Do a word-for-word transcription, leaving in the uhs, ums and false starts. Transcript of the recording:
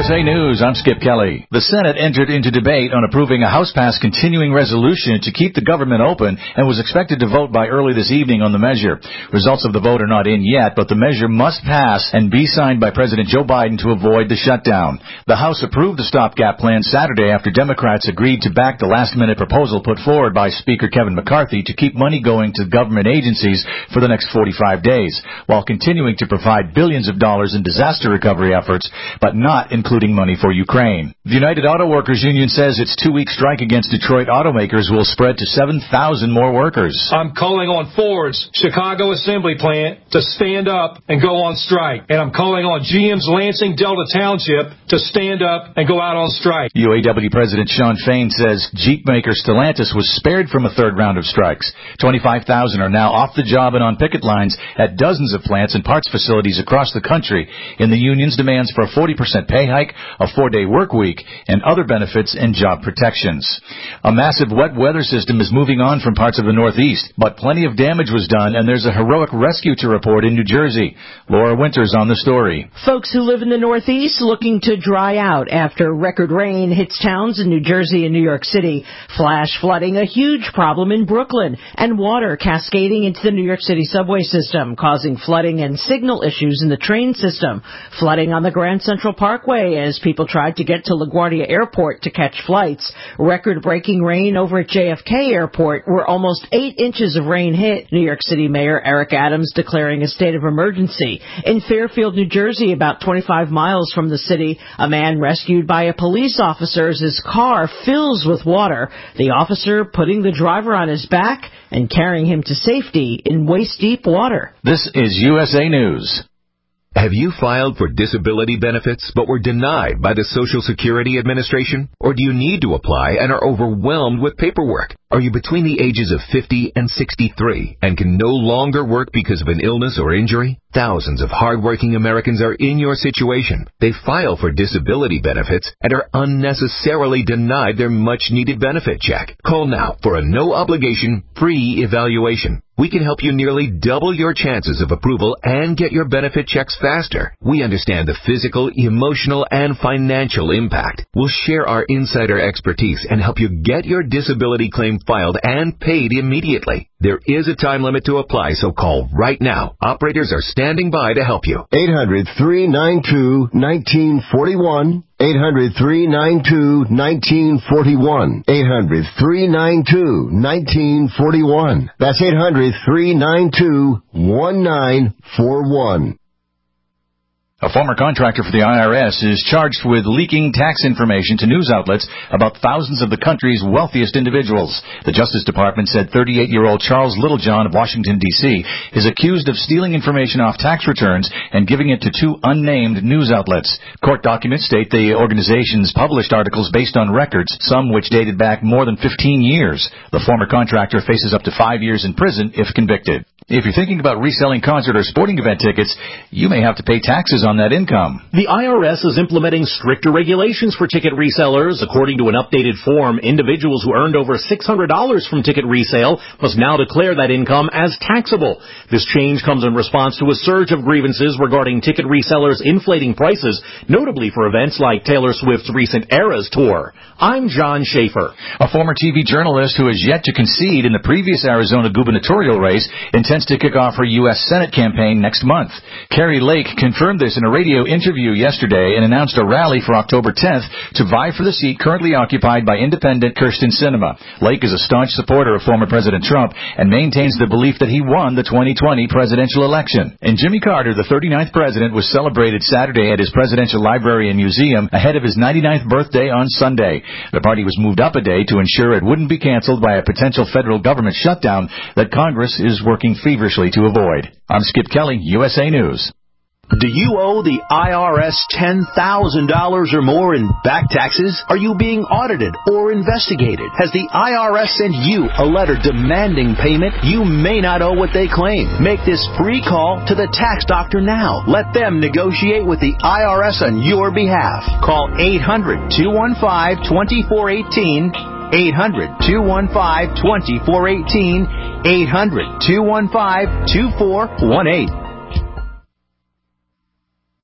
A News, I'm Skip Kelly. The Senate entered into debate on approving a House-passed continuing resolution to keep the government open and was expected to vote by early this evening on the measure. Results of the vote are not in yet, but the measure must pass and be signed by President Joe Biden to avoid the shutdown. The House approved the stopgap plan Saturday after Democrats agreed to back the last-minute proposal put forward by Speaker Kevin McCarthy to keep money going to government agencies for the next forty-five days, while continuing to provide billions of dollars in disaster recovery efforts, but not including money for Ukraine. The United Auto Workers Union says its two-week strike against Detroit automakers will spread to seven thousand more workers. I'm calling on Ford's Chicago assembly plant to stand up and go on strike. And I'm calling on G M's Lansing Delta Township to stand up and go out on strike. U A W President Shawn Fain says Jeep maker Stellantis was spared from a third round of strikes. twenty-five thousand are now off the job and on picket lines at dozens of plants and parts facilities across the country in the union's demands for a forty percent pay hike, a four-day work week, and other benefits and job protections. A massive wet weather system is moving on from parts of the Northeast, but plenty of damage was done, and there's a heroic rescue to report in New Jersey. Laura Winters on the story. Folks who live in the Northeast looking to dry out after record rain hits towns in New Jersey and New York City. Flash flooding, a huge problem in Brooklyn, and water cascading into the New York City subway system, causing flooding and signal issues in the train system. Flooding on the Grand Central Parkway as people tried to get to LaGuardia Airport to catch flights. Record-breaking rain over at J F K Airport, where almost eight inches of rain hit. New York City Mayor Eric Adams declaring a state of emergency. In Fairfield, New Jersey, about twenty-five miles from the city, a man rescued by a police officer as his car fills with water. The officer putting the driver on his back and carrying him to safety in waist-deep water. This is U S A News. Have you filed for disability benefits but were denied by the Social Security Administration? Or do you need to apply and are overwhelmed with paperwork? Are you between the ages of fifty and sixty-three and can no longer work because of an illness or injury? Thousands of hardworking Americans are in your situation. They file for disability benefits and are unnecessarily denied their much-needed benefit check. Call now for a no-obligation, free evaluation. We can help you nearly double your chances of approval and get your benefit checks faster. We understand the physical, emotional, and financial impact. We'll share our insider expertise and help you get your disability claim filed and paid immediately. There is a time limit to apply, so call right now. Operators are standing by to help you. eight hundred, three nine two, one nine four one. eight hundred, three nine two, one nine four one. eight hundred, three nine two, one nine four one. That's eight hundred, three nine two, one nine four one. A former contractor for the I R S is charged with leaking tax information to news outlets about thousands of the country's wealthiest individuals. The Justice Department said thirty-eight-year-old Charles Littlejohn of Washington, D C is accused of stealing information off tax returns and giving it to two unnamed news outlets. Court documents state the organizations published articles based on records, some which dated back more than fifteen years. The former contractor faces up to five years in prison if convicted. If you're thinking about reselling concert or sporting event tickets, you may have to pay taxes on that income. The I R S is implementing stricter regulations for ticket resellers. According to an updated form, individuals who earned over six hundred dollars from ticket resale must now declare that income as taxable. This change comes in response to a surge of grievances regarding ticket resellers inflating prices, notably for events like Taylor Swift's recent Eras tour. I'm John Schaefer. A former T V journalist who has yet to concede in the previous Arizona gubernatorial race intends to kick off her U S Senate campaign next month. Carrie Lake confirmed this in a radio interview yesterday and announced a rally for October tenth to vie for the seat currently occupied by independent Kyrsten Sinema. Lake is a staunch supporter of former President Trump and maintains the belief that he won the twenty twenty presidential election. And Jimmy Carter, the thirty-ninth president, was celebrated Saturday at his Presidential Library and Museum ahead of his ninety-ninth birthday on Sunday. The party was moved up a day to ensure it wouldn't be canceled by a potential federal government shutdown that Congress is working feverishly to avoid. I'm Skip Kelly, U S A News. Do you owe the I R S ten thousand dollars or more in back taxes? Are you being audited or investigated? Has the I R S sent you a letter demanding payment? You may not owe what they claim. Make this free call to the tax doctor now. Let them negotiate with the I R S on your behalf. Call eight hundred, two one five, two four one eight. eight hundred, two one five, two four one eight. eight hundred, two one five, two four one eight.